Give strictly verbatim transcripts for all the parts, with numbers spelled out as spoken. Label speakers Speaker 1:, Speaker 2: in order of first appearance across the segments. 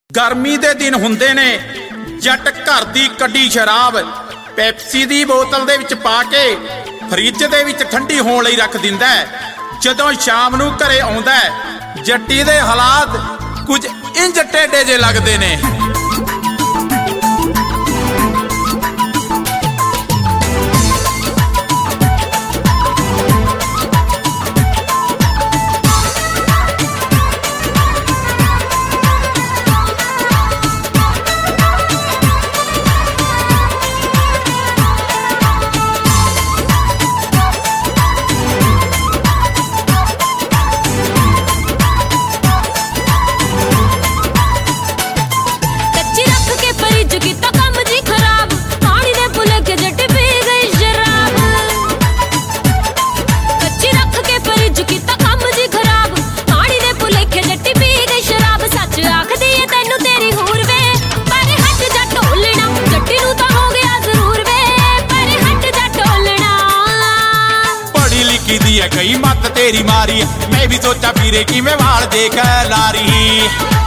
Speaker 1: गर्मी दे दिन हुंदे ने जट घर दी कड्डी शराब पैप्सी दी बोतल दे विच पा के फ्रिज दे विच ठंडी होण लई रख दिंदा है। जदों शाम नूं घरे आउंदा है जट्टी दे हालात कुछ इंज टेढ़े जे लगदे ने। कई मत तेरी मारी मैं भी सोचा फिरे कि मैं वाल देख लारी।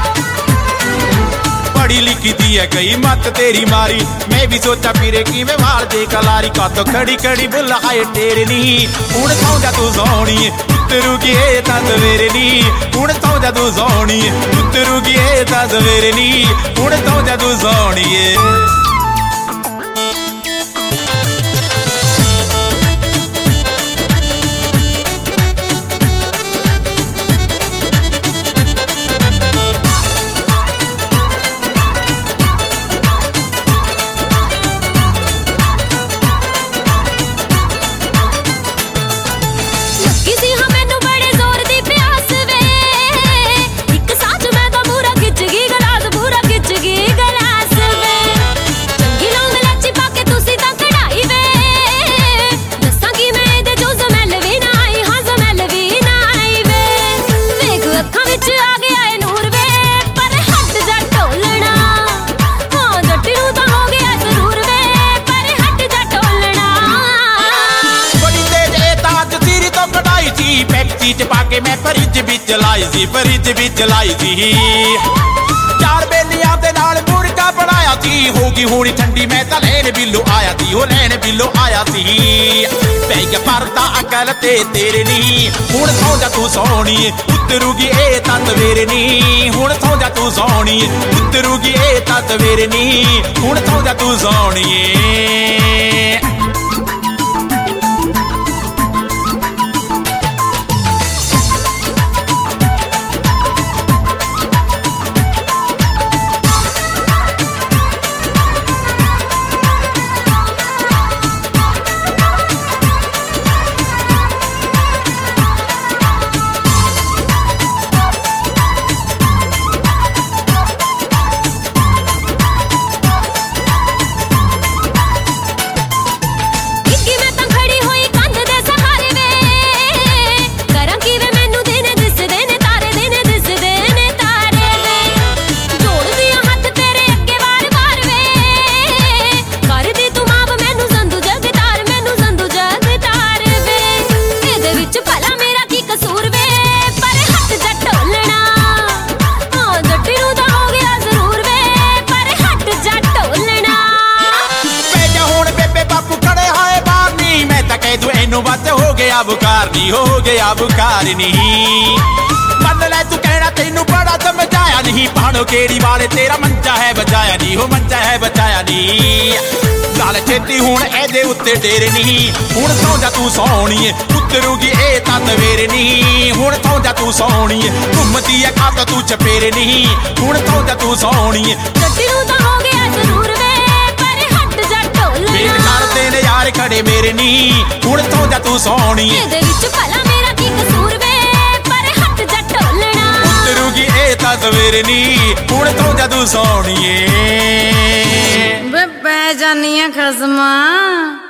Speaker 1: पढ़ी लिखी दी है कई मत तेरी मारी मैं भी सोचा फिरे कि मैं वाल देख लारी। का तो खड़ी खड़ी बुला है तेरे नी हुण सौ जा तू सोहणी उतरू गए तां सवेरे नी हुण सौ जा तू सोहणी उतरू गए तां सवेरे नी हुण सौ जा तू सोहणी। पैप्सी च पाके मैं फ्रिज विच लाई सी फ्रिज विच लाई सी चार बेलियां दे नाल मुर्गा बनाया सी होगी होनी ठंडी मैं तां लैन बिल्लो आया सी ओ लैन बिल्लो आया सी। पै गया परदा अकल ते तेरे नी हुण सौ जा तू सोहणी उतरूगी ए तां सवेरे नी हुण सौ जा तू सोहणी उतरूगी ए तां सवेरे नी हुण सौ जा तू सोहणी। बस हो गया बुखार नी हो गया बुखार नी मन ले तू कहना तेनू बड़ा समझाया नहीं पानो केड़ी वाले तेरा मंजा है बचाया नी हो मंजा है बचाया नी। लाल छेती हुण एदे उत्ते डेरे नी हुण सौ जा तू सोहणी उतरूगी ए तां सवेरे नी हुण सौ जा तू सोहणी घुमदी है खात तू चपेरे नी हुण सौ जा तू सोहणी
Speaker 2: जट्टी नूं तां हो गया जरूर वे पर हट जा ढोलना
Speaker 1: वेट करदे ने यार खड़े मेरे नी हुण सौ जा तू सोहणी
Speaker 2: एदे विच भला मेरा की कसूर वे पर हट जा ढोलना
Speaker 1: उतरूगी ए तां सवेरे नी हुण सौ जा तू सोहणी।
Speaker 3: बे पै जानिया खसमा।